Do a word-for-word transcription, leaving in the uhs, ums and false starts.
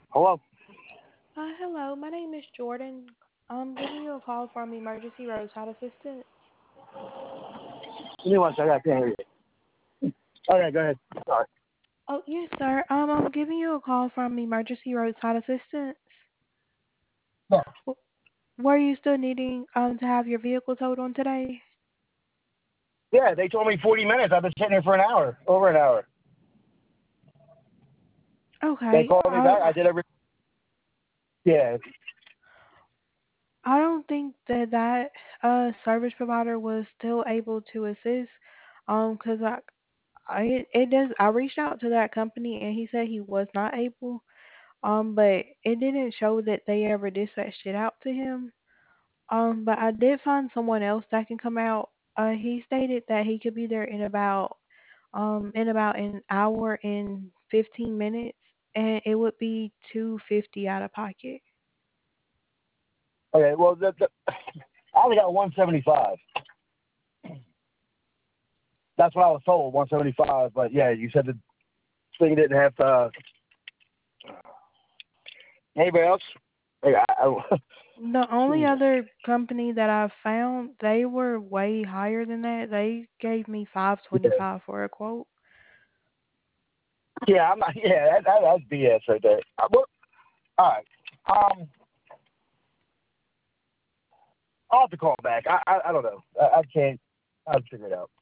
Hello? Uh, hello, my name is Jordan. I'm giving you a call from Emergency Roadside Assistance. Give me one second. I can't hear you. Okay, go ahead. Sorry. Oh, yes, sir. Um, I'm giving you a call from Emergency Roadside Assistance. Yeah. W- Were you still needing um to have your vehicle towed on today? Yeah, they told me forty minutes. I've been sitting here for an hour, over an hour. They Okay. called me I back. I did every. Yeah. I don't think that that uh service provider was still able to assist. Um, 'cause I I it does I reached out to that company and he said he was not able. Um, but it didn't show that they ever dispatched it out to him. Um, but I did find someone else that can come out. Uh, he stated that he could be there in about um in about an hour and fifteen minutes, and it would be two fifty out of pocket. Okay, well, the, the, I only got one seventy-five. That's what I was told, one seventy-five. But yeah, you said the thing didn't have uh, anybody else? Hey, I, I, The only Jesus. other company that I found, they were way higher than that. They gave me five twenty Yeah, five for a quote. yeah, I'm not. Yeah, that, that, that's B S right there. Uh, well, all right. Um, I'll have to call back. I, I, I don't know. I, I can't. I'll figure it out.